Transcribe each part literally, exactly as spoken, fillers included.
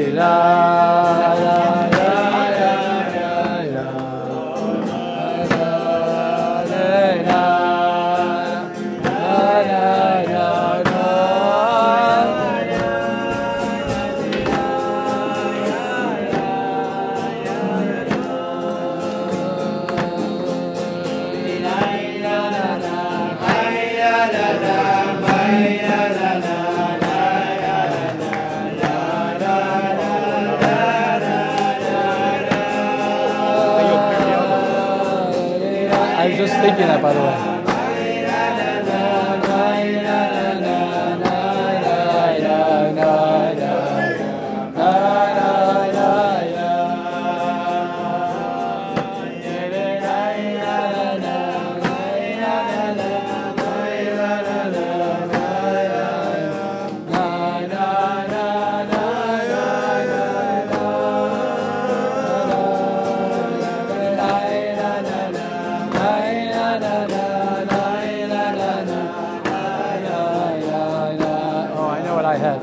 I was just thinking that, by the way. I had.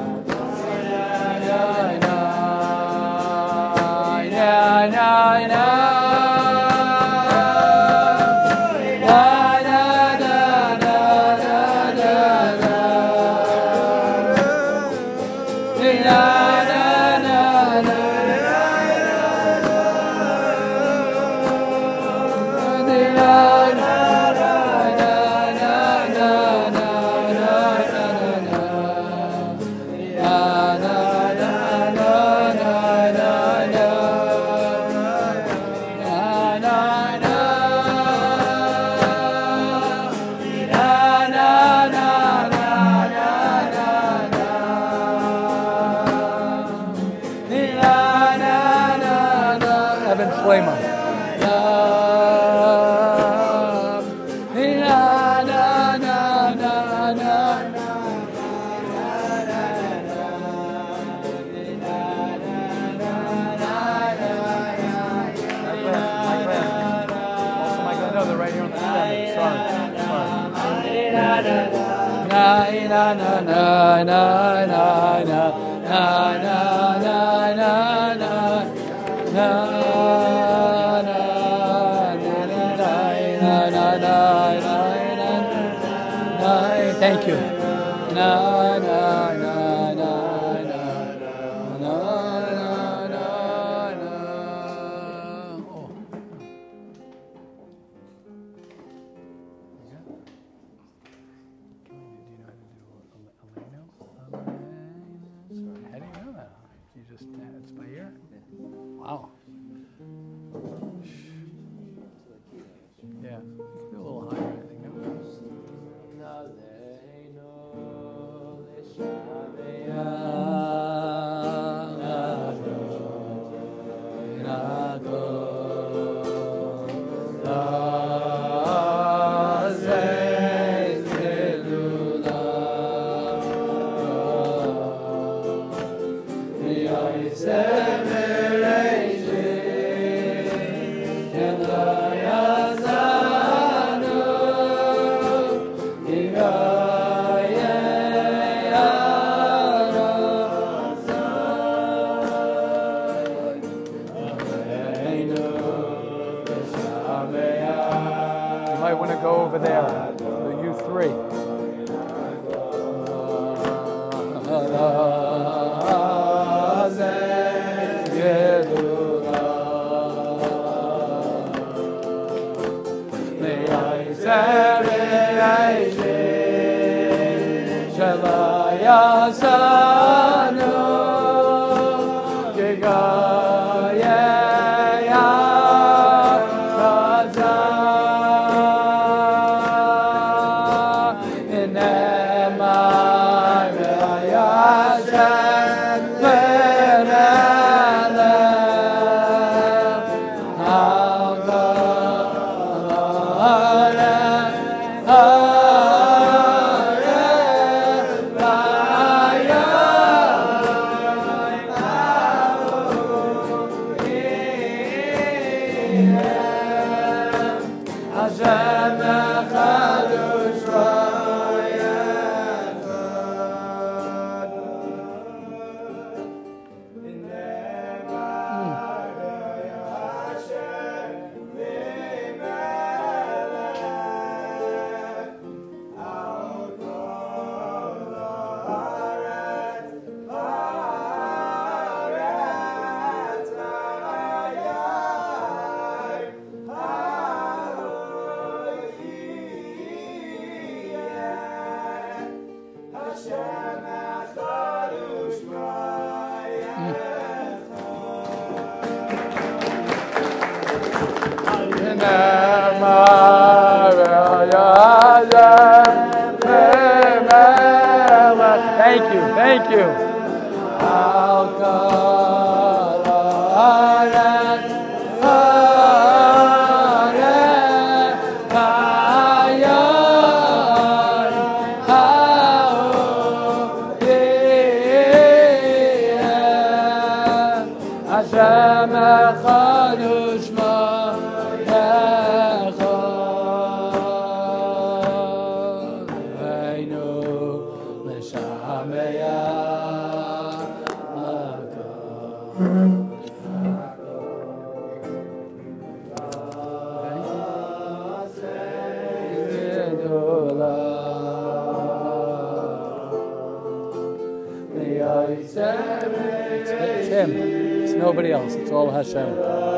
Evan Flamer. No, they're right here on the stand. Sorry. Sorry. Na na na na na na na na na na na na na. Thank you. Na na na na na na na na na. Oh. How do you know that? You just, it's by ear? Wow. Yeah, it's a little higher, I think. You might want to go over there, the U three. Hare Raya Thank you. Hashem echad u'shmo echad Einu It's him. It's nobody else. It's all Hashem.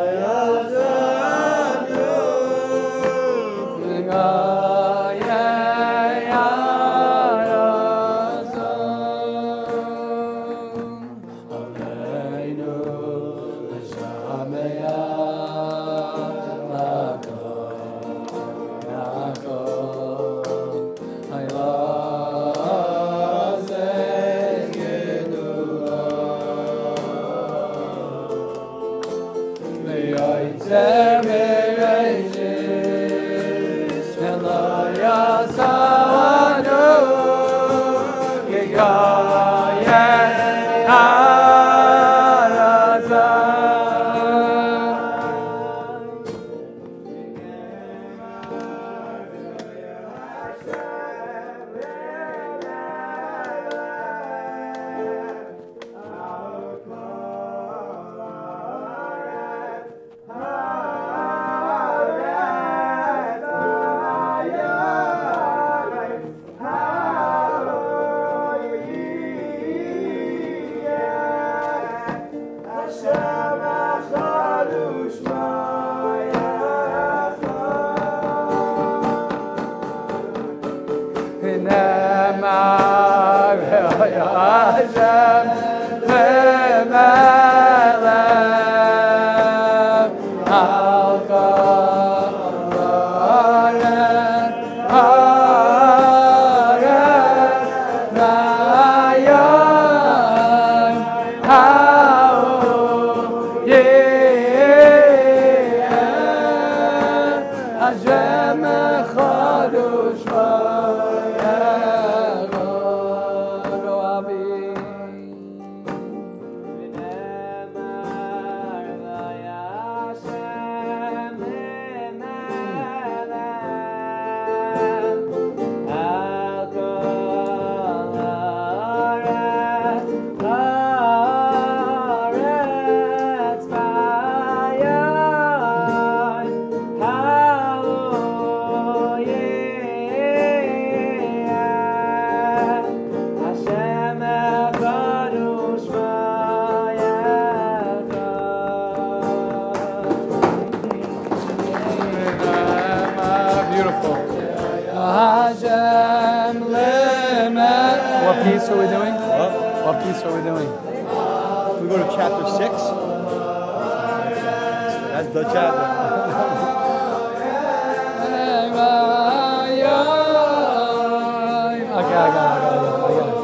What piece are we doing? What? What piece are we doing? We go to chapter six. That's the chapter. Okay, I got it, I got it, I got it.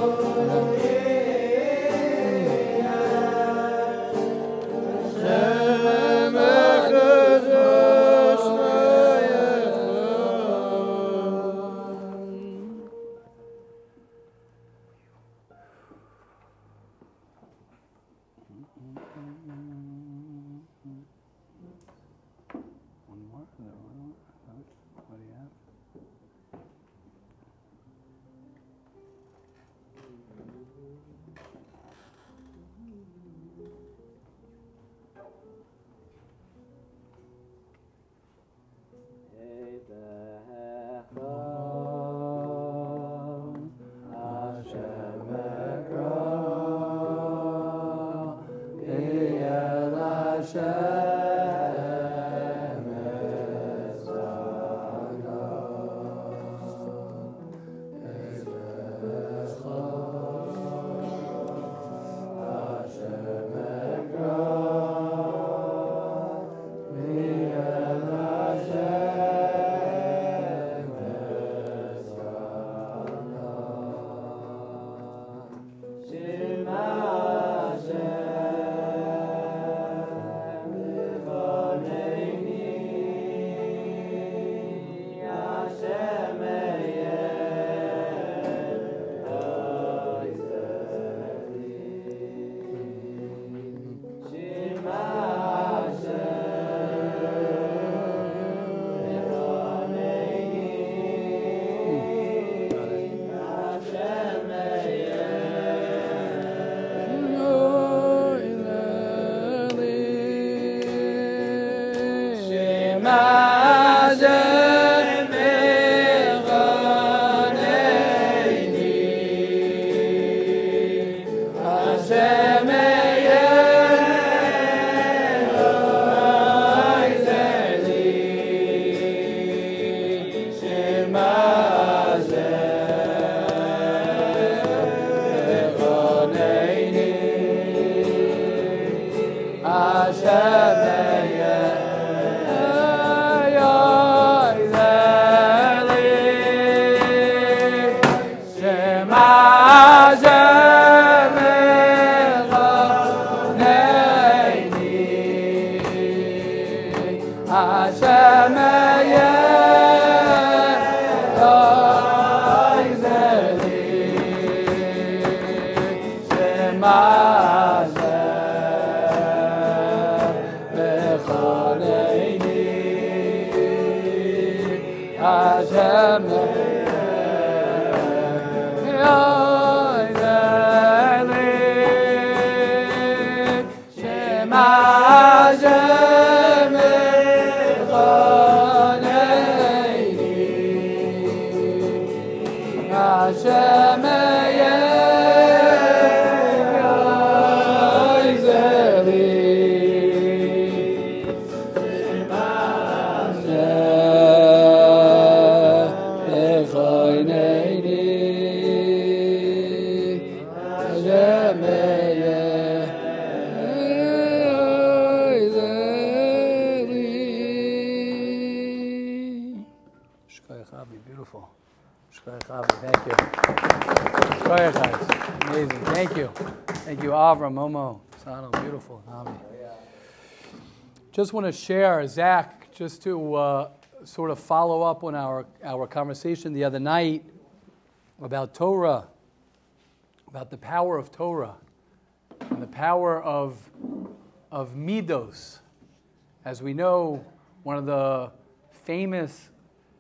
Beautiful. Thank you. Amazing. Thank you. Thank you, Avram, Momo, Sano. Beautiful. Avi. Just want to share, Zach, just to uh, sort of follow up on our, our conversation the other night about Torah, about the power of Torah and the power of, of Midos. As we know, one of the famous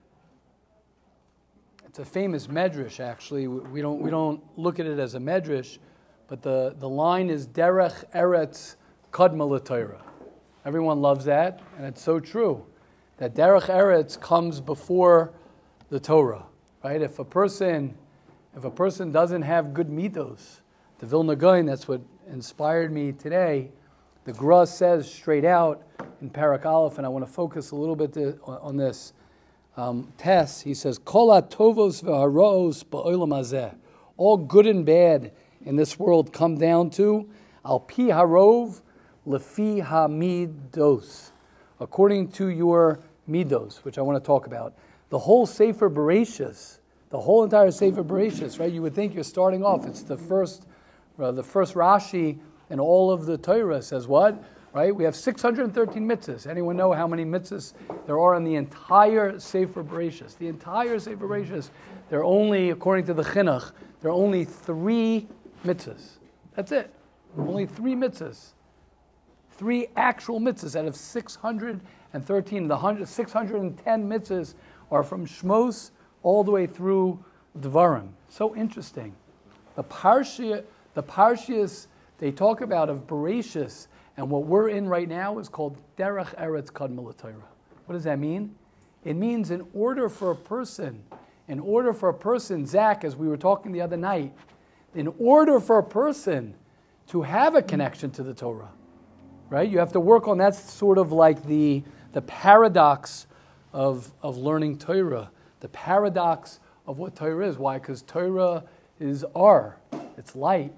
It's a famous medrash, actually. We don't we don't look at it as a medrash, but the, the line is Derech Eretz Kadma LaTorah. Everyone loves that, and it's so true that Derech Eretz comes before the Torah, right? If a person if a person doesn't have good midos, the Vilna Gaon, that's what inspired me today. The Gra says straight out in Parak Aleph, and I want to focus a little bit to, on this. Um, Tess, he says, Kol hatovos v'haros ba'olam hazeh. All good and bad in this world come down to al pi harov lefi hamidos, according to your midos, which I want to talk about. The whole Sefer Bereshis, the whole entire Sefer Bereshis, right? You would think you're starting off. It's the first, uh, the first Rashi in all of the Torah says what? Right? We have six hundred thirteen mitzvahs. Anyone know how many mitzvahs there are in the entire Sefer Bereshis? The entire Sefer Bereshis, there are only, according to the Chinuch, there are only three mitzvahs. That's it. Only three mitzvahs. Three actual mitzvahs out of six hundred thirteen. The six hundred ten mitzvahs are from Shmos all the way through Devarim. So interesting. The Parsha, the Parshias they talk about of Bereshis, and what we're in right now is called Derech Eretz Kadma LaTorah. What does that mean? It means in order for a person, in order for a person, Zach, as we were talking the other night, in order for a person to have a connection to the Torah, right? You have to work on, that's sort of like the, the paradox of, of learning Torah, the paradox of what Torah is. Why? Because Torah is R, it's light.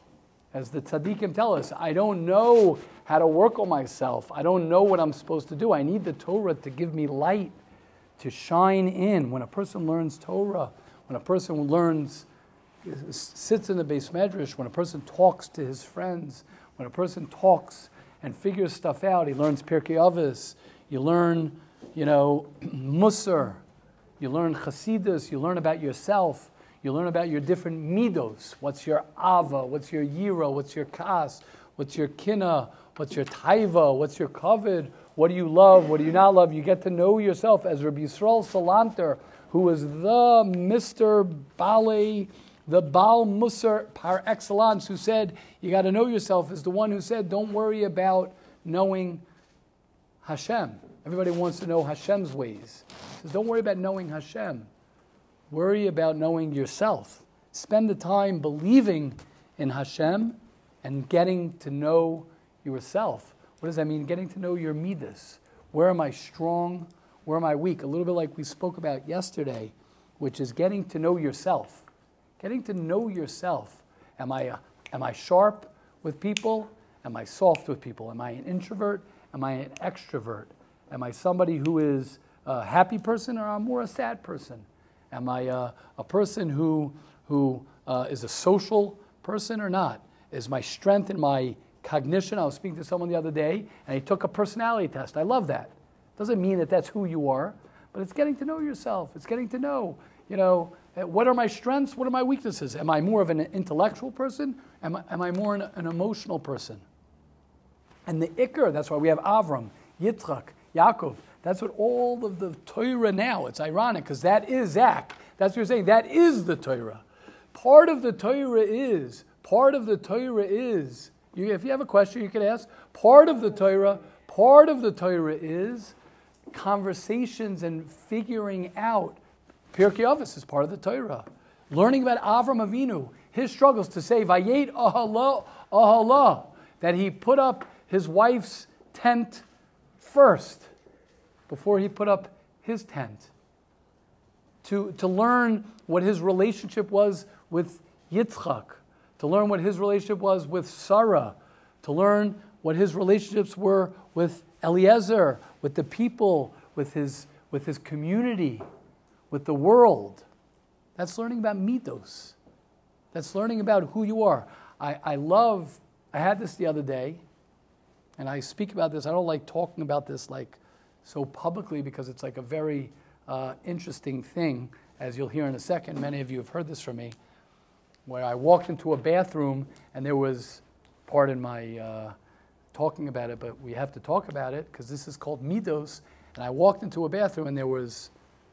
As the tzaddikim tell us, I don't know how to work on myself. I don't know what I'm supposed to do. I need the Torah to give me light, to shine in. When a person learns Torah, when a person learns, sits in the Beis Medrash, when a person talks to his friends, when a person talks and figures stuff out, he learns Pirkei Avos, you learn, you know, Musar, you learn Chassidus, you learn about yourself. You learn about your different midos. What's your ava? What's your yira? What's your kas? What's your kina? What's your taiva? What's your kavod? What do you love? What do you not love? You get to know yourself as Rabbi Yisrael Salanter, who was the Mister Bale, the Baal Musar par excellence, who said, you got to know yourself, is the one who said, don't worry about knowing Hashem. Everybody wants to know Hashem's ways. He says, don't worry about knowing Hashem. Worry about knowing yourself. Spend the time believing in Hashem and getting to know yourself. What does that mean? Getting to know your midas. Where am I strong? Where am I weak? A little bit like we spoke about yesterday, which is getting to know yourself. Getting to know yourself. Am I, uh, am I sharp with people? Am I soft with people? Am I an introvert? Am I an extrovert? Am I somebody who is a happy person, or I'm more a sad person? Am I a, a person who who uh, is a social person or not? Is my strength in my cognition? I was speaking to someone the other day, and he took a personality test. I love that. Doesn't mean that that's who you are, but it's getting to know yourself. It's getting to know, you know, what are my strengths? What are my weaknesses? Am I more of an intellectual person? Am I, am I more an, an emotional person? And the Iker, that's why we have Avram, Yitzchak, Yaakov. That's what all of the Torah now, it's ironic, because that is Zach. That's what you're saying. That is the Torah. Part of the Torah is, part of the Torah is, you, if you have a question you could ask, part of the Torah, part of the Torah is conversations and figuring out. Pirkei Avos is part of the Torah. Learning about Avram Avinu, his struggles to say, Vayet Ahala, Ahala, that he put up his wife's tent first before he put up his tent. To, to learn what his relationship was with Yitzchak, to learn what his relationship was with Sarah, to learn what his relationships were with Eliezer, with the people, with his, with his community, with the world. That's learning about mitos. That's learning about who you are. I, I love, I had this the other day, and I speak about this. I don't like talking about this like so publicly because it's like a very uh, interesting thing, as you'll hear in a second. Many of you have heard this from me, where I walked into a bathroom and there was, pardon my uh, talking about it, but we have to talk about it because this is called mitos. And I walked into a bathroom and there was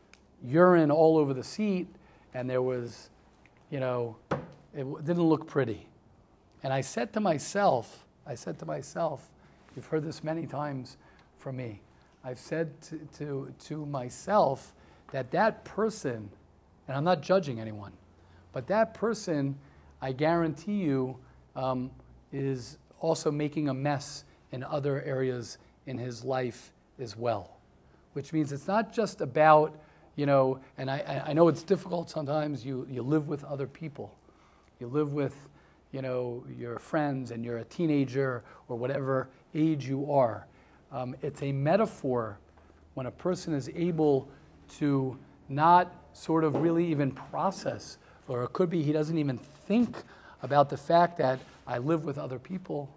urine all over the seat, and there was, you know, it didn't look pretty. And I said to myself, I said to myself, you've heard this many times from me, I've said to, to, to myself that that person, and I'm not judging anyone, but that person, I guarantee you, um, is also making a mess in other areas in his life as well. Which means it's not just about, you know, and I, I know it's difficult sometimes, you, you live with other people. You live with, you know, your friends and you're a teenager or whatever age you are. Um, it's a metaphor when a person is able to not sort of really even process, or it could be he doesn't even think about the fact that I live with other people,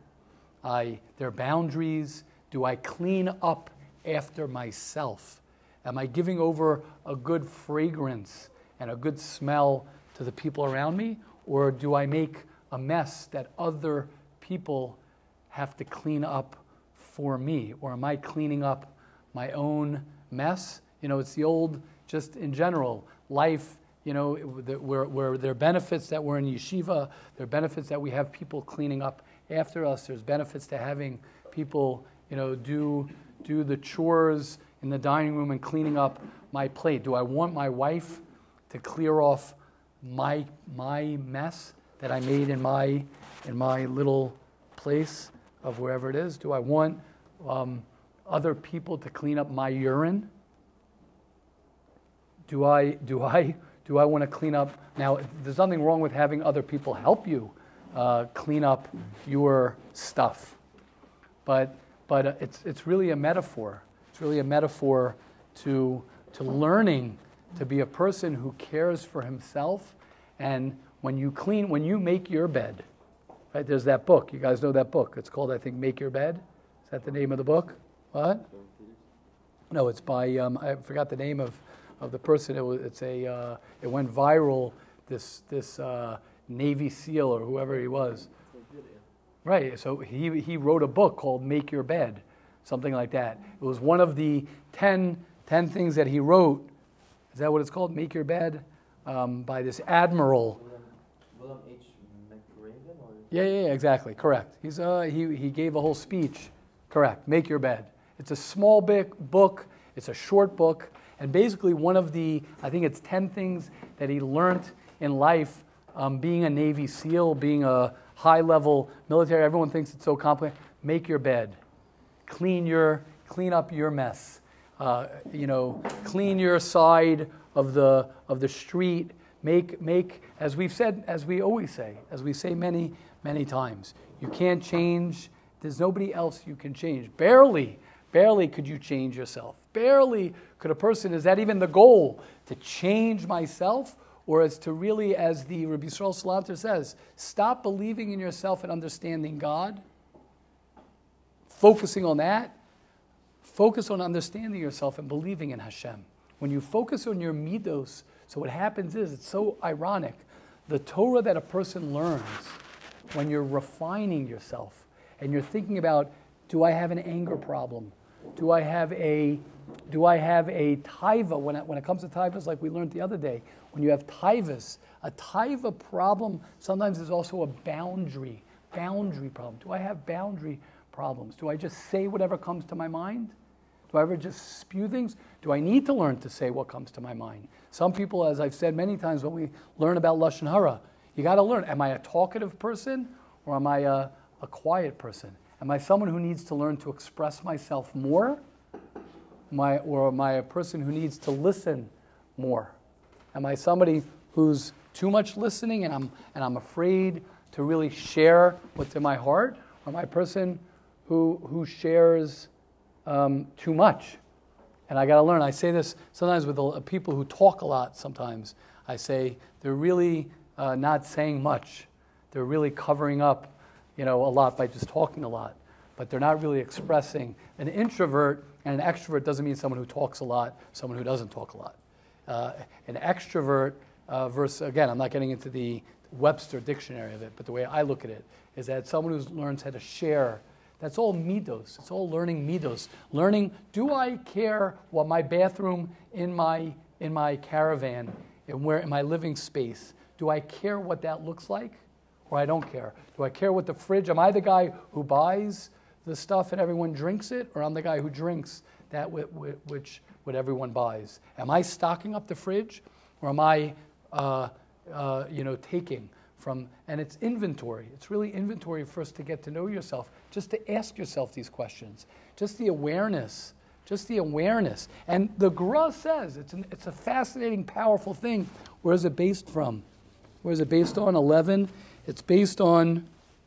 I, there are boundaries, do I clean up after myself? Am I giving over a good fragrance and a good smell to the people around me? Or do I make a mess that other people have to clean up for me? Or am I cleaning up my own mess? You know, it's the old, just in general, life, you know, where, where there are benefits that we're in yeshiva, there are benefits that we have people cleaning up after us, there's benefits to having people, you know, do do the chores in the dining room and cleaning up my plate. Do I want my wife to clear off my my mess that I made in my in my little place of wherever it is? Do I want um, other people to clean up my urine? Do I do I do I want to clean up? Now, there's nothing wrong with having other people help you uh, clean up your stuff, but but it's it's really a metaphor. It's really a metaphor to to learning to be a person who cares for himself. And when you clean, when you make your bed, right? There's that book. You guys know that book. It's called, I think, Make Your Bed. Is that the name of the book? What? No, it's by um, I forgot the name of, of the person. It was it's a uh, it went viral. This this uh, Navy SEAL or whoever he was. Right. So he he wrote a book called Make Your Bed, something like that. It was one of the ten, ten things that he wrote. Is that what it's called? Make Your Bed, um, by this admiral. William H. McRaven? Or? Yeah, yeah, yeah, exactly. Correct. He's uh, he he gave a whole speech. Correct. Make Your Bed. It's a small big book. It's a short book, and basically one of the I think it's ten things that he learned in life, um, being a Navy SEAL, being a high-level military. Everyone thinks it's so complicated. Make your bed. Clean your clean up your mess. Uh, you know, clean your side of the of the street. Make make as we've said, as we always say, as we say many many times. You can't change. There's nobody else you can change. Barely, barely could you change yourself. Barely could a person. Is that even the goal, to change myself, or it's to really, as the Rabbi Yisrael Salanter says, stop believing in yourself and understanding God, focusing on that, focus on understanding yourself and believing in Hashem. When you focus on your midos, so what happens is, it's so ironic, the Torah that a person learns, when you're refining yourself, and you're thinking about, do I have an anger problem? Do I have a, do I have a taiva? When it, when it comes to taivas, like we learned the other day, when you have taivas, a taiva problem sometimes is also a boundary, boundary problem. Do I have boundary problems? Do I just say whatever comes to my mind? Do I ever just spew things? Do I need to learn to say what comes to my mind? Some people, as I've said many times when we learn about Lashon Hara, you got to learn, am I a talkative person or am I a, a quiet person? Am I someone who needs to learn to express myself more? Am I, or am I a person who needs to listen more? Am I somebody who's too much listening and I'm, and I'm afraid to really share what's in my heart? Or am I a person who, who shares um, too much? And I got to learn. I say this sometimes with the, people who talk a lot sometimes. I say they're really uh, not saying much. They're really covering up, you know, a lot by just talking a lot. But they're not really expressing. An introvert and an extrovert doesn't mean someone who talks a lot, someone who doesn't talk a lot. Uh, an extrovert uh, versus, again, I'm not getting into the Webster dictionary of it, but the way I look at it is that someone who learns how to share, that's all midos. It's all learning midos. Learning, do I care what my bathroom in my in my caravan, and where in my living space, do I care what that looks like? Or I don't care. Do I care what the fridge, am I the guy who buys the stuff and everyone drinks it? Or I'm the guy who drinks that which what everyone buys? Am I stocking up the fridge? Or am I, uh, uh, you know, taking from, and it's inventory. It's really inventory first to get to know yourself, just to ask yourself these questions. Just the awareness, just the awareness. And the Gra says, it's, an, it's a fascinating, powerful thing. Where is it based from? Where is it based on? eleven. It's based on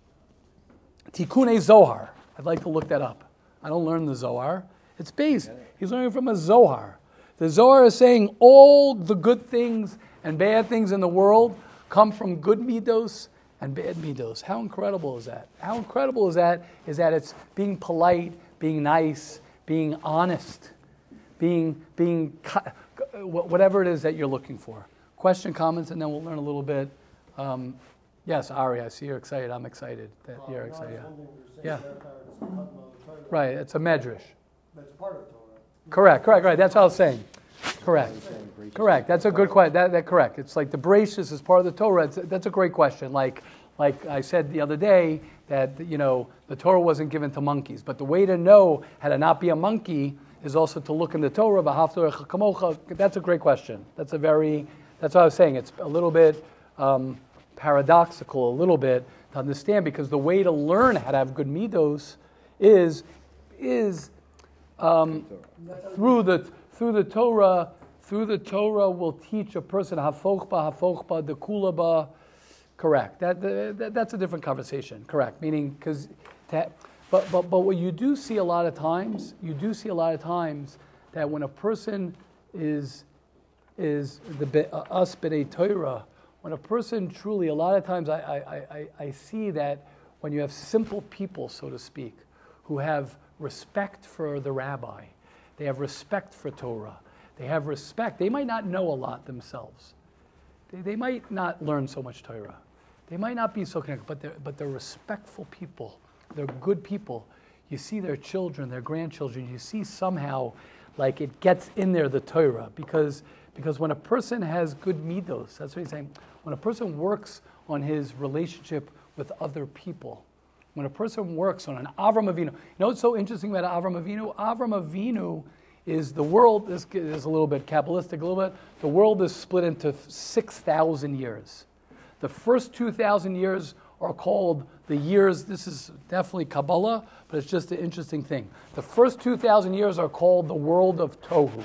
Tikkunei Zohar. I'd like to look that up. I don't learn the Zohar. It's based. He's learning from a Zohar. The Zohar is saying all the good things and bad things in the world come from good midos and bad midos. How incredible is that? How incredible is that? Is that it's being polite, being nice, being honest, being being whatever it is that you're looking for. Question, comments, and then we'll learn a little bit. Um, yes, Ari, I see you're excited. I'm excited that Uh, you're no, excited. I was wondering, you're Yeah. saying there, Karen, it's Kadma Torah. Right, it's a medrash. That's part of Torah. Correct, correct, right. That's what I was saying. Correct. Correct. That's a good question. That, that correct. It's like the Bereshis is part of the Torah. It's, that's a great question. Like, like I said the other day that you know the Torah wasn't given to monkeys, but the way to know how to not be a monkey is also to look in the Torah. V'haftarach kamocha. That's a great question. That's a very. That's what I was saying. It's a little bit um, paradoxical, a little bit to understand, because the way to learn how to have good midos is is um, through the through the Torah. Through the Torah will teach a person hafochba, hafochba, dekulaba. Correct. That, that that's a different conversation. Correct. Meaning because, but but but what you do see a lot of times, you do see a lot of times that when a person is is the uh, us b'nei Torah, when a person truly, a lot of times I I, I I see that when you have simple people, so to speak, who have respect for the rabbi, they have respect for Torah. They have respect. They might not know a lot themselves. They, they might not learn so much Torah. They might not be so connected, but they're, but they're respectful people. They're good people. You see their children, their grandchildren. You see somehow like it gets in there, the Torah. Because, because when a person has good midos, that's what he's saying, when a person works on his relationship with other people, when a person works on an Avram Avinu. You know what's so interesting about Avram Avinu? Avram Avinu is the world, this is a little bit Kabbalistic, a little bit, the world is split into six thousand years. The first two thousand years are called the years, this is definitely Kabbalah, but it's just an interesting thing. The first two thousand years are called the world of Tohu.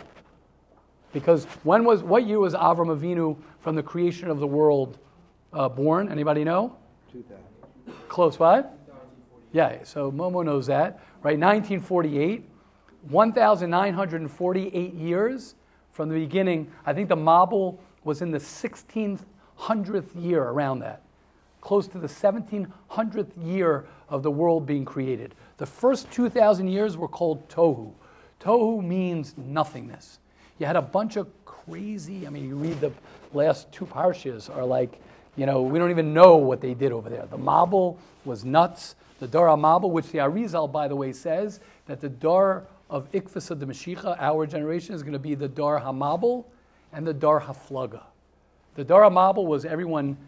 Because when was, what year was Avram Avinu from the creation of the world uh, born? Anybody know? two thousand. Close, what? Yeah, so Momo knows that, right? nineteen forty-eight. one thousand nine hundred forty-eight years from the beginning. I think the Mabul was in the sixteen hundredth year, around that, close to the seventeen hundredth year of the world being created. The first two thousand years were called Tohu. Tohu means nothingness. You had a bunch of crazy, I mean, you read the last two parshas are like, you know, we don't even know what they did over there. The Mabul was nuts. The Dar HaMabul, which the Arizal, by the way, says that the Dar of Ikvasa de Mashiach, our generation, is going to be the Dar HaMabul and the Dar HaFlaga. The Dar HaMabul was everyone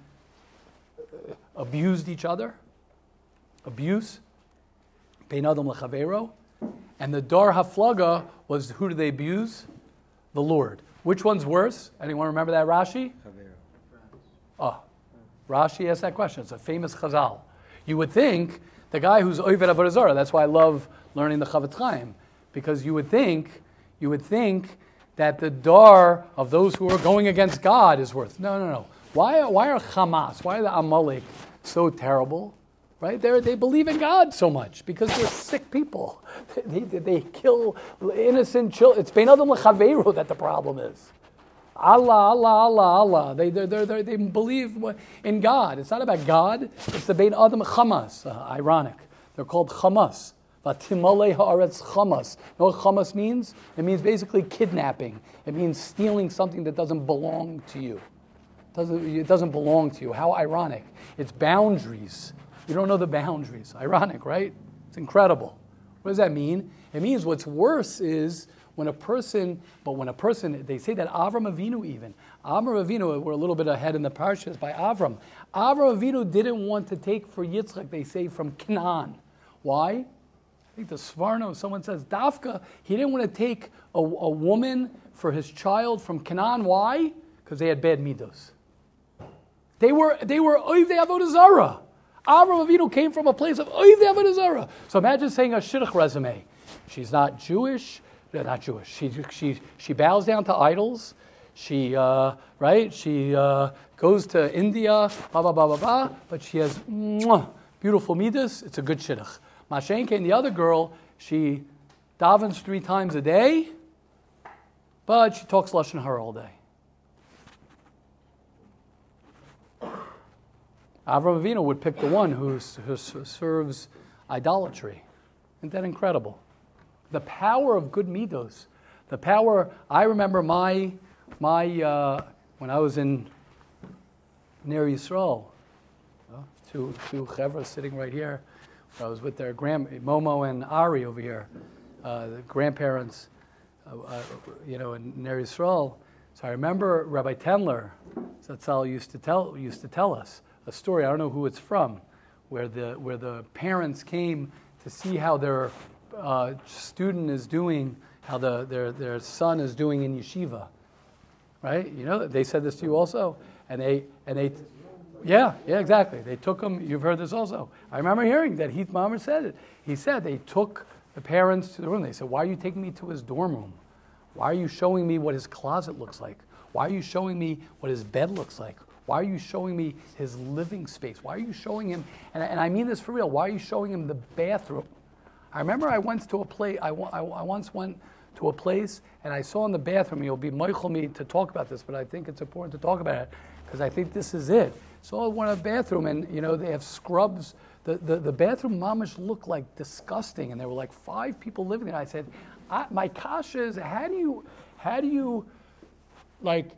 abused each other, abuse, Bein Adam L'Chavero, and the Dar HaFlaga was, who did they abuse? The Lord. Which one's worse? Anyone remember that Rashi? Oh, Rashi asked that question. It's a famous Chazal. You would think the guy who's Oved Avodah Zarah, that's why I love learning the Chavetz Chaim, because you would think, you would think that the Dar of those who are going against God is worth. No, no, no. Why, why are Hamas, why are the Amalek so terrible? Right? They they believe in God so much because they're sick people. They, they, they kill innocent children. It's Bein Adam L'Chaveru that the problem is. Allah, Allah, Allah, Allah. They they they they believe in God. It's not about God. It's the Bein Adam Hamas. Uh, ironic. They're called Hamas. Vatimale haaretz Hamas. You know what Hamas means? It means basically kidnapping. It means stealing something that doesn't belong to you. It doesn't it doesn't belong to you? How ironic. It's boundaries. You don't know the boundaries. Ironic, right? It's incredible. What does that mean? It means what's worse is when a person, but when a person, they say that Avram Avinu even, Avram Avinu, we're a little bit ahead in the parashas by Avram. Avram Avinu didn't want to take for Yitzchak, they say, from Canaan. Why? I think the Svarno, someone says, Dafka, he didn't want to take a, a woman for his child from Canaan. Why? Because they had bad midos. They were, they were Oivdei Avodah Zarah. Avram Avinu came from a place of Oivdei Avodah Zarah. So imagine saying a shidduch resume. She's not Jewish, not Jewish. She she she bows down to idols. She uh, right. She uh, goes to India. Blah blah blah blah blah. But she has mwah, beautiful midas. It's a good shidduch. Mashenke and the other girl, she davens three times a day, but she talks lashon hara all day. Avram Avinu would pick the one who, who serves idolatry. Isn't that incredible? The power of good midos. The power, I remember my, my uh, when I was in Ner Yisrael, uh, two, two chevra sitting right here, I was with their grand, Momo and Ari over here, uh, the grandparents, uh, uh, you know, in Ner Yisrael. So I remember Rabbi Tendler, Zatzal used to tell, used to tell us a story, I don't know who it's from, where the where the parents came to see how their uh, student is doing, how the their their son is doing in yeshiva, right? You know, they said this to you also, and they and they, yeah, yeah, exactly. They took him. You've heard this also. I remember hearing that Heath Mamer said it. He said they took the parents to the room. They said, "Why are you taking me to his dorm room? Why are you showing me what his closet looks like? Why are you showing me what his bed looks like? Why are you showing me his living space? Why are you showing him, and, and I mean this for real, why are you showing him the bathroom?" I remember I went to a place, I, I, I once went to a place and I saw in the bathroom, you'll be meichel me to talk about this, but I think it's important to talk about it because I think this is it. Saw one in the bathroom and, you know, they have scrubs. The, the, the bathroom mamish looked like disgusting and there were like five people living there. I said, I, my kasha is, how do you, how do you, like,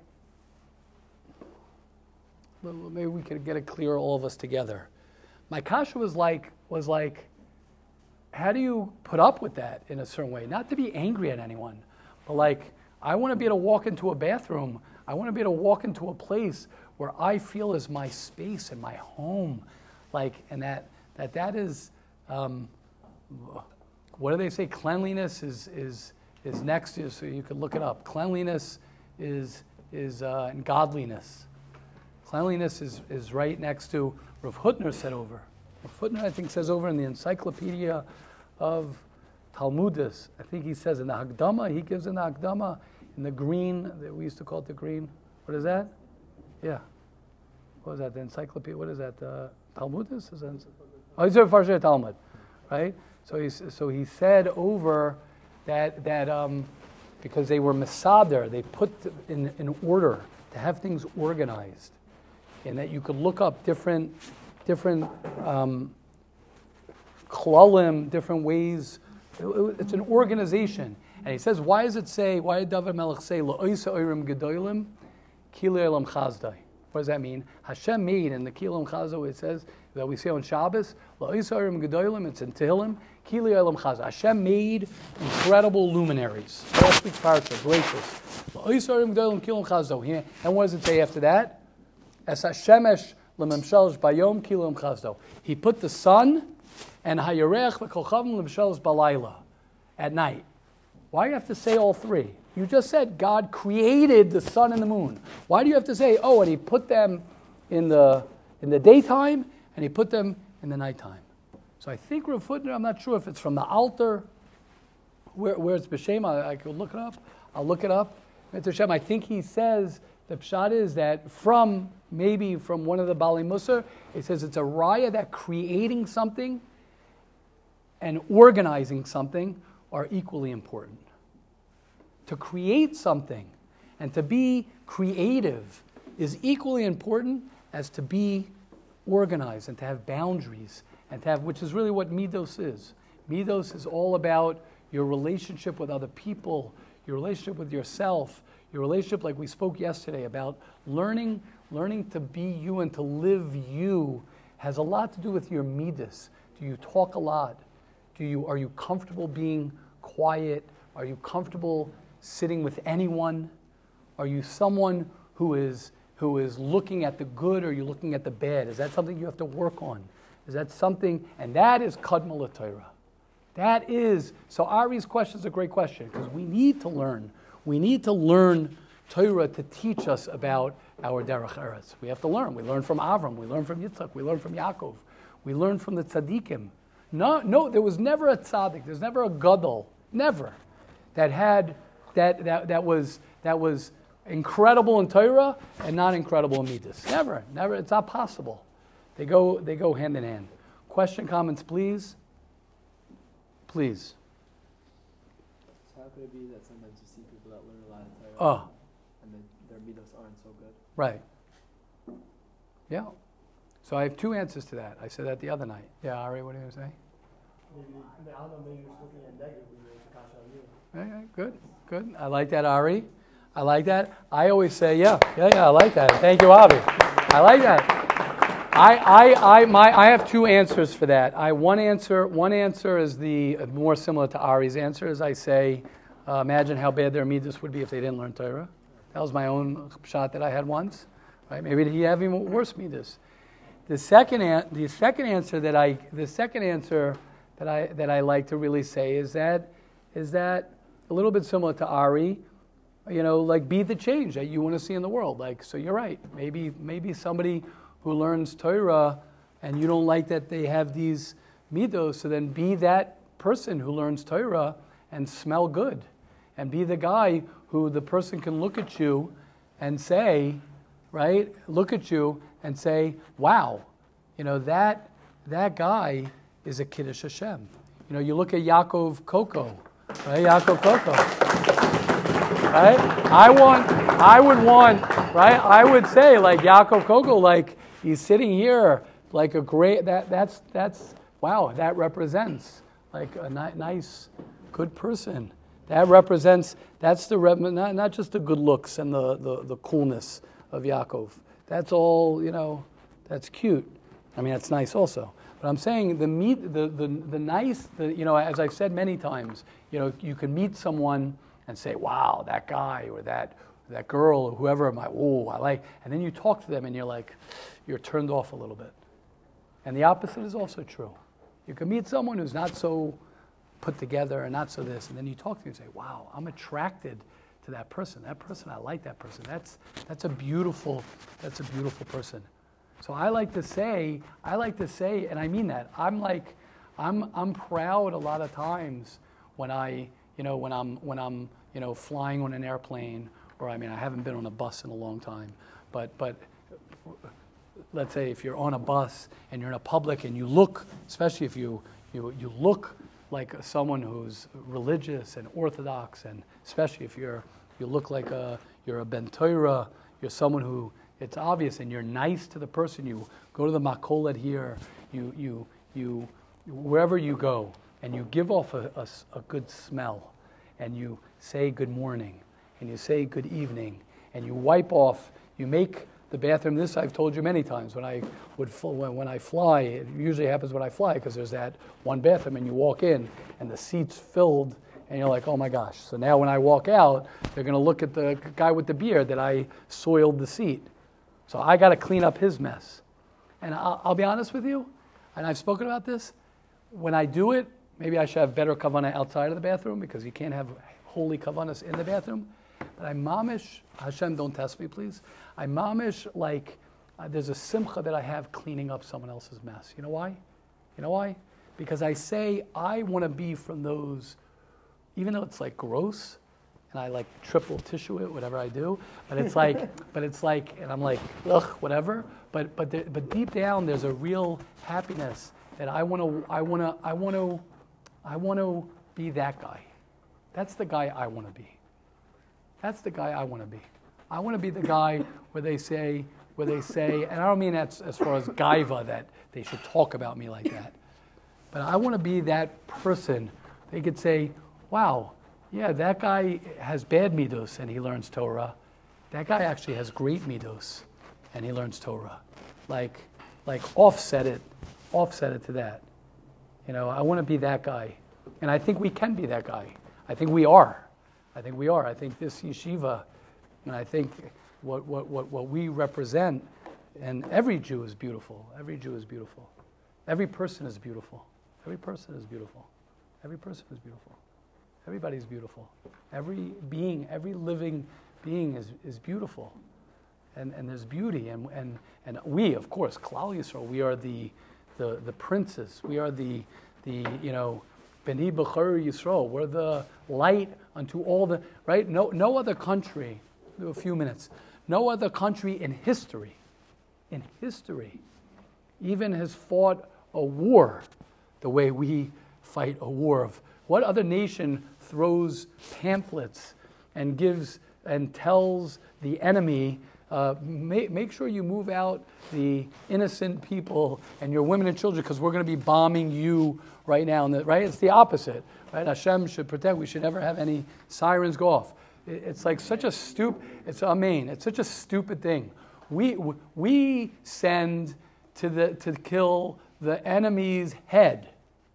maybe we could get it clear, all of us together. My kasha was like, was like, how do you put up with that in a certain way? Not to be angry at anyone, but like, I want to be able to walk into a bathroom. I want to be able to walk into a place where I feel is my space and my home. Like, and that that, that is, um, what do they say? Cleanliness is is is next to, so you could look it up. Cleanliness is, is uh, and godliness. Cleanliness is, is right next to, Rav Hutner said over. Rav Hutner, I think, says over in the Encyclopedia of Talmudis. I think he says in the Hagdama, he gives in the Hagdama, in the green, that we used to call it the green. What is that? Yeah. What was that? The Encyclopedia, what is that? Uh, Talmudis? Is that, oh, he's a Farshei Talmud, right? So, he's, so he said over that, that um, because they were Mesader, they put in, in order to have things organized, and that you could look up different, different um, klalim, different ways. It's an organization. And he says, why does it say, why did David Melech say, La'oisa oirim gedolim, kilei elam chazdai? What does that mean? Hashem made in the Kilam Chazo, it says, that we say on Shabbos, La'oisa oirim gedolim, it's in Tehillim, kilei elam chazdai. Hashem made incredible luminaries. Last week's parsha, gracious. La'oisa oirim gedolim, kilam chazdai. And what does it say after that? Es Hashemesh lememshelish bayom kilam chazdo. He put the sun and hayarech v'kolchavim lememshelish balayla at night. Why do you have to say all three? You just said God created the sun and the moon. Why do you have to say, oh, and he put them in the in the daytime and he put them in the nighttime? So I think Rav Hutner, I'm not sure if it's from the Alter, where, where it's B'Shem, I, I could look it up. I'll look it up. I think he says the pshat is that from, maybe from one of the Bali Musar, it says it's a raya that creating something and organizing something are equally important. To create something and to be creative is equally important as to be organized and to have boundaries and to have, which is really what midos is. Midos is all about your relationship with other people, your relationship with yourself, your relationship, like we spoke yesterday, about learning, learning to be you and to live you has a lot to do with your midas. Do you talk a lot? Do you, are you comfortable being quiet? Are you comfortable sitting with anyone? Are you someone who is who is looking at the good, or are you looking at the bad? Is that something you have to work on? Is that something, and that is kadma l'Torah. That is, so Ari's question is a great question, because we need to learn. We need to learn Torah to teach us about our derech eretz. We have to learn. We learn from Avram. We learn from Yitzchak. We learn from Yaakov. We learn from the tzaddikim. No, no, there was never a tzaddik. There's never a gadol, never, that had that that that was that was incredible in Torah and not incredible in midas. Never, never. It's not possible. They go they go hand in hand. Question, comments, please. Please. So how could it be that sometimes you see people that learn a lot of Torah Oh, and then their midos aren't so good? right. Yeah. So I have two answers to that. I said that the other night. Yeah, Ari, what are you going to say? Maybe, I mean, I don't know, maybe you're just looking at negatively, maybe it's a kasha on you. Yeah, yeah, good, good. I like that, Ari. I like that. I always say, yeah, yeah, yeah, I like that. Thank you, Avi. I like that. I, I, I, my, I have two answers for that. I one answer, one answer is the uh, more similar to Ari's answer. Is I say, uh, imagine how bad their midas would be if they didn't learn Torah. That was my own shot that I had once. Right? Maybe he have even worse midas. The second, an, the second answer that I, the second answer that I that I like to really say is that, is that a little bit similar to Ari. You know, like be the change that you want to see in the world. Like, so you're right. Maybe maybe somebody who learns Torah and you don't like that they have these midos, so then be that person who learns Torah and smell good. And be the guy who the person can look at you and say, right, look at you and say, wow, you know, that that guy is a Kiddush Hashem. You know, you look at Yaakov Koko, right, Yaakov Koko. Right? I want, I would want, right? I would say, like Yaakov Koko, like he's sitting here, like a great. That that's that's wow. That represents like a ni- nice, good person. That represents. That's the rep, not not just the good looks and the, the the coolness of Yaakov. That's all, you know. That's cute. I mean, that's nice also. But I'm saying the meet the the the nice. The, you know, as I've said many times, you know, you can meet someone and say, wow, that guy or that that girl or whoever am I, oh, I like, and then you talk to them and you're like, you're turned off a little bit. And the opposite is also true. You can meet someone who's not so put together and not so this, and then you talk to them and say, wow, I'm attracted to that person. That person, I like that person. That's that's a beautiful, that's a beautiful person. So I like to say, I like to say, and I mean that, I'm like, I'm I'm proud a lot of times when I, you know, when I'm when I'm, you know, flying on an airplane, or I mean, I haven't been on a bus in a long time, but but let's say if you're on a bus and you're in a public and you look, especially if you you you look like someone who's religious and orthodox, and especially if you're you look like a you're a Ben Torah, you're someone who, it's obvious, and you're nice to the person. You go to the makolet here, you, you, you, wherever you go, and you give off a, a, a good smell, and you say good morning, and you say good evening, and you wipe off, you make the bathroom, this I've told you many times, when I would fl- when, when I fly, it usually happens when I fly, because there's that one bathroom, and you walk in, and the seat's filled, and you're like, oh my gosh. So now when I walk out, they're going to look at the guy with the beard that I soiled the seat. So I got to clean up his mess. And I'll, I'll be honest with you, and I've spoken about this, when I do it, maybe I should have better kavanah outside of the bathroom, because you can't have holy kavanahs in the bathroom. But I mamish, Hashem, don't test me, please. I mamish like uh, there's a simcha that I have cleaning up someone else's mess. You know why? You know why? Because I say I want to be from those, even though it's like gross, and I like triple tissue it, whatever I do, but it's like, but it's like, and I'm like, ugh, whatever. But but there, but deep down, there's a real happiness that I want to, I want to, I want to, I want to be that guy. That's the guy I want to be. That's the guy I want to be. I want to be the guy where they say, where they say, and I don't mean that as far as gaiva, that they should talk about me like that, but I want to be that person. They could say, wow, yeah, that guy has bad midos and he learns Torah. That guy actually has great midos and he learns Torah. Like, like offset it, offset it to that. You know, I want to be that guy. And I think we can be that guy. I think we are. I think we are. I think this yeshiva, and I think what, what, what, what we represent, and every Jew is beautiful. Every Jew is beautiful. Every person is beautiful. Every person is beautiful. Every person is beautiful. Everybody's beautiful. Every being, every living being is, is beautiful. And, and there's beauty. And, and, and we, of course, Klal Yisrael, we are the, the, the princes. We are the, the you know, B'nai B'chor Yisrael. We're the light unto all the, right? No, no other country, a few minutes, no other country in history, in history, even has fought a war the way we fight a war. Of what other nation throws pamphlets and gives and tells the enemy, uh, make, make sure you move out the innocent people and your women and children, because we're going to be bombing you right now. And the, right, it's the opposite. Right, Hashem should protect. We should never have any sirens go off. It, it's like such a stupid. It's amen. It's such a stupid thing. We we send to the to kill the enemy's head.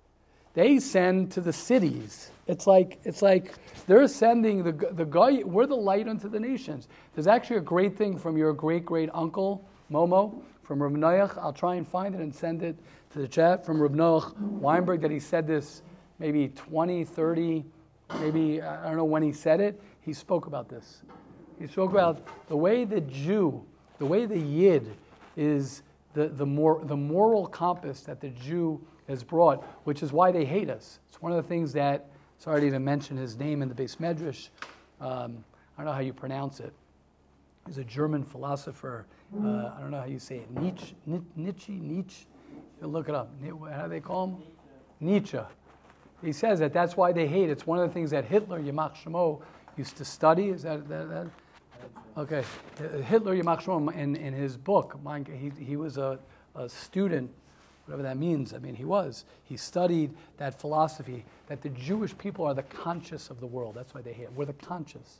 They send to the cities. It's like it's like they're sending the the guy. We're the light unto the nations. There's actually a great thing from your great great uncle Momo from Reb Noach. I'll try and find it and send it to the chat from Reb Noach Weinberg, that he said this maybe twenty, thirty, maybe I don't know when he said it. He spoke about this. He spoke about the way the Jew, the way the Yid is the the more the moral compass that the Jew has brought, which is why they hate us. It's one of the things that, sorry to even mention his name in the Beis Medrash, um, I don't know how you pronounce it. He's a German philosopher. Uh, I don't know how you say it. Nietzsche, Nietzsche, Nietzsche. You look it up. How do they call him? Nietzsche. He says that that's why they hate. It's one of the things that Hitler, Yamach Shemo, used to study. Is that that? that? Okay. Hitler, Yamach Shemo, in, in his book, he, he was a, a student, whatever that means. I mean, he was. He studied that philosophy, that the Jewish people are the conscious of the world. That's why they hate. We're the conscious.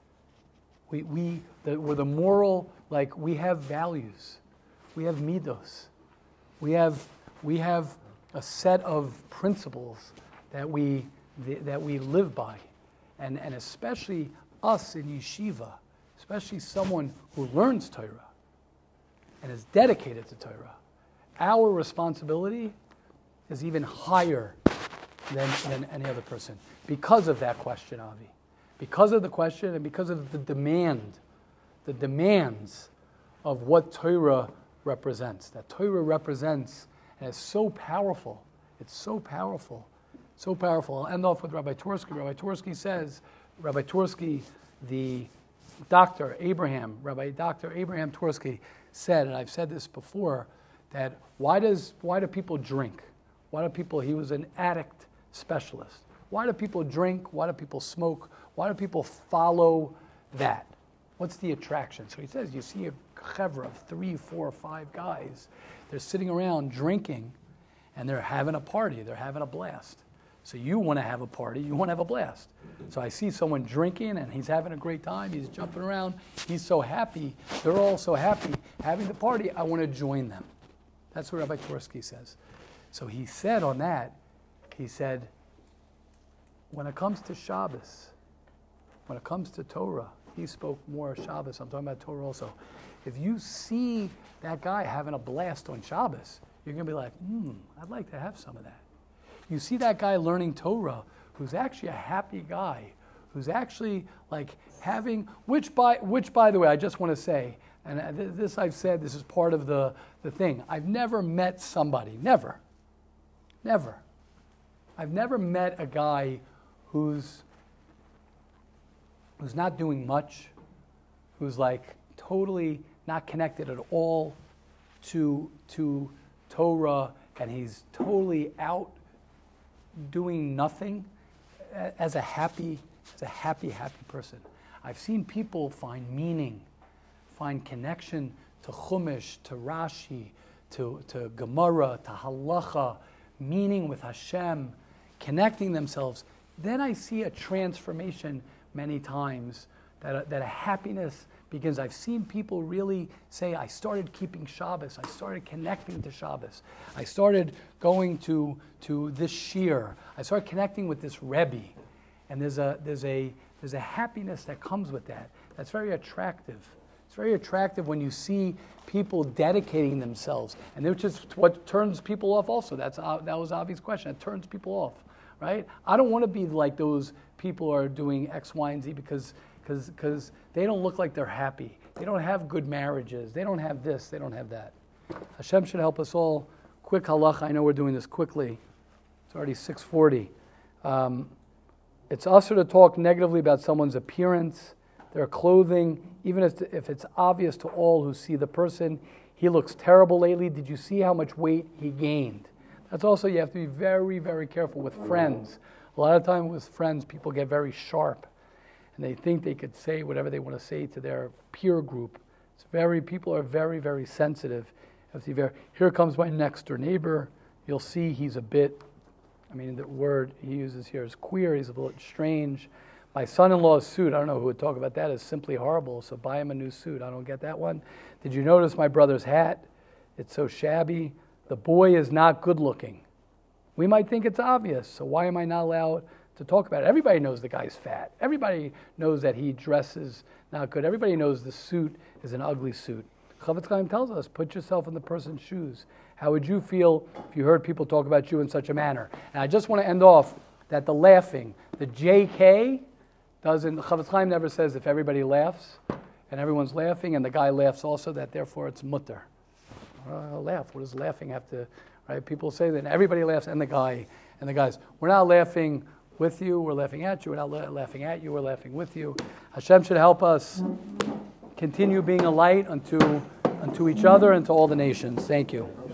We, we, the, we're the moral, like, we have values. We have midos. We have, we have a set of principles that we, that we live by. And, and especially us in yeshiva, especially someone who learns Torah and is dedicated to Torah. Our responsibility is even higher than, than any other person because of that question, Avi. Because of the question and because of the demand, the demands of what Torah represents. That Torah represents, and it's so powerful. It's so powerful. So powerful. I'll end off with Rabbi Tursky. Rabbi Tursky says, Rabbi Tursky, the Doctor Abraham, Rabbi Doctor Abraham Tursky said, and I've said this before, that why does why do people drink? Why do people, he was an addict specialist. Why do people drink? Why do people smoke? Why do people follow that? What's the attraction? So he says, you see a chevra of three, four, five guys. They're sitting around drinking, and they're having a party. They're having a blast. So you want to have a party. You want to have a blast. So I see someone drinking, and he's having a great time. He's jumping around. He's so happy. They're all so happy having the party. I want to join them. That's what Rabbi Twersky says. So he said on that, he said, when it comes to Shabbos, when it comes to Torah, he spoke more Shabbos. I'm talking about Torah also. If you see that guy having a blast on Shabbos, you're going to be like, hmm, I'd like to have some of that. You see that guy learning Torah who's actually a happy guy, who's actually like having, which by, which by the way, I just want to say, and this I've said, this is part of the, the thing. I've never met somebody, never, never. I've never met a guy who's who's not doing much, who's like totally not connected at all to, to Torah, and he's totally out doing nothing as a happy, as a happy, happy person. I've seen people find meaning, find connection to Chumash, to Rashi, to, to Gemara, to Halacha, meaning with Hashem, connecting themselves. Then I see a transformation many times, that a, that a happiness begins. I've seen people really say, I started keeping Shabbos, I started connecting to Shabbos, I started going to, to this shir, I started connecting with this Rebbe, and there's a, there's, a, there's a happiness that comes with that. That's very attractive. It's very attractive when you see people dedicating themselves, and which is what turns people off also. That's, uh, that was Avi's question. It turns people off, right? I don't want to be like those people who are doing X, Y, and Z because because because they don't look like they're happy. They don't have good marriages. They don't have this. They don't have that. Hashem should help us all. Quick halacha. I know we're doing this quickly. It's already six forty. Um, it's usher to talk negatively about someone's appearance, their clothing, even if if it's obvious to all who see the person. He looks terrible lately. Did you see how much weight he gained? That's also, you have to be very, very careful with friends. A lot of time with friends, people get very sharp, and they think they could say whatever they want to say to their peer group. It's very, people are very, very sensitive. You have to be very, here comes my next door neighbor. You'll see he's a bit, I mean, the word he uses here is queer. He's a little strange. My son-in-law's suit, I don't know who would talk about that, is simply horrible, so buy him a new suit. I don't get that one. Did you notice my brother's hat? It's so shabby. The boy is not good looking. We might think it's obvious, so why am I not allowed to talk about it? Everybody knows the guy's fat. Everybody knows that he dresses not good. Everybody knows the suit is an ugly suit. Chofetz Chaim tells us, put yourself in the person's shoes. How would you feel if you heard people talk about you in such a manner? And I just want to end off that the laughing, the J K doesn't, Chofetz Chaim never says if everybody laughs and everyone's laughing and the guy laughs also, that therefore it's mutter. Uh, laugh. What does laughing have to, right? People say that everybody laughs and the guy and the guys. We're not laughing with you, we're laughing at you. We're not la- laughing at you, we're laughing with you. Hashem should help us continue being a light unto, unto each other and to all the nations. Thank you.